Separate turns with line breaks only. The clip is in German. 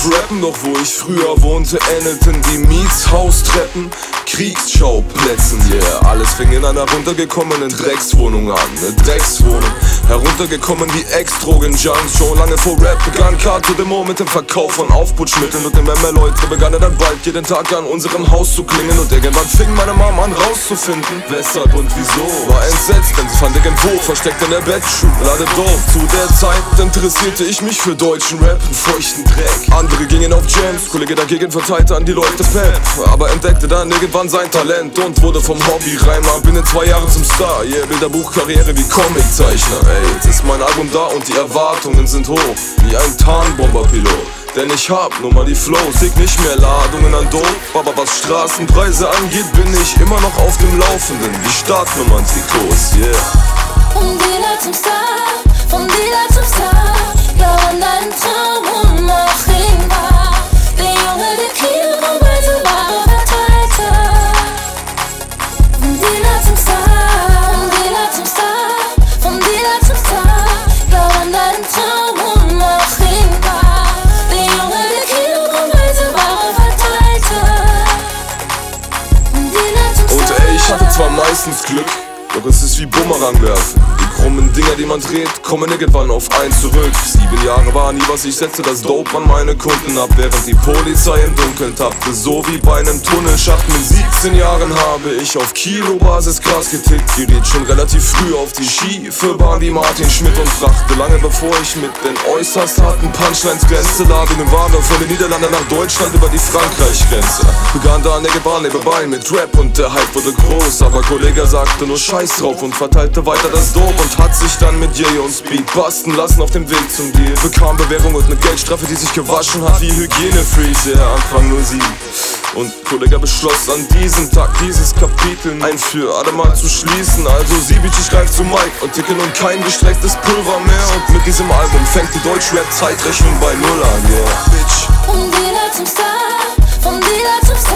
rappen, doch wo ich früher wohnte, ähnelten die Mietshaustreppen Kriegsschauplätzen. Yeah, alles fing in einer runtergekommenen Dreckswohnung an, ne Dreckswohnung. Heruntergekommen wie Ex-Drogen-Junks, schon lange vor Rap begann Car to the Mo mit dem Verkauf von Aufputschmitteln. Und immer mehr Leute begannen dann bald jeden Tag an unserem Haus zu klingeln. Und irgendwann fing meine Mama an rauszufinden, weshalb und wieso. War entsetzt, denn sie fand irgendwo versteckt in der Bettschublade doof. Zu der Zeit interessierte ich mich für deutschen Rap, einen feuchten Dreck. Andere gingen auf Jams, Kollege dagegen verteilte an die Leute Pep. Aber entdeckte dann irgendwann sein Talent und wurde vom Hobbyreimer binnen 2 Jahren zum Star. Yeah, Bilderbuchkarriere wie Comiczeichner. Ey, jetzt ist mein Album da und die Erwartungen sind hoch, wie ein Tarnbomberpilot. Denn ich hab nun mal die Flows, leg nicht mehr Ladungen an Dope. Aber was Straßenpreise angeht, bin ich immer noch auf dem Laufenden, wie Startnummern-Trikots, yeah.
Vom Dealer zum Star, vom Dealer zum Star. Glaub an deinen Traum und mach ihn wahr. Der Junge, der kiloweise Ware verteilte. Vom Dealer zum Star, vom Dealer zum Star, vom Dealer zum Star. Glaub an deinen Traum und mach ihn wahr. Der Junge, der kiloweise Ware verteilte. Vom Dealer zum Star.
Und ey, ich hatte zwar meistens Glück, doch es ist wie Bumerang werfen. Die krummen Dinger, die man dreht, kommen irgendwann auf einen zurück. 7 Jahre war nie, was ich setzte das Dope an meine Kunden ab, während die Polizei im Dunkeln tappte, so wie bei einem Tunnelschacht. Mit 17 Jahren habe ich auf Kilobasis krass getickt, geriet schon relativ früh auf die schiefe Bahn wie Martin Schmidt und brachte lange bevor ich mit den äußerst harten Punchlines glänzte, Ladungen Ware von den Niederlanden nach Deutschland über die Frankreich-Grenze. Begann da nebenbei nebenbei mit Rap und der Hype wurde groß, aber Kollege sagte nur Scheiß drauf und verteilte weiter das Dope und hat sich dann mit Jay und Speed basten lassen auf dem Weg zum Deal. Bekam Bewährung und ne Geldstrafe, die sich gewaschen hat wie Hygienefreeze, ja, Anfang 07. Und Kollege beschloss an diesem Tag dieses Kapitel ein für alle Mal zu schließen. Also ich greif zu Mike und ticke nun kein gestrecktes Pulver mehr. Und mit diesem Album fängt die Deutschrap-Zeitrechnung bei Null an, yeah, bitch.
Vom Dealer zum Star, vom Dealer zum Star.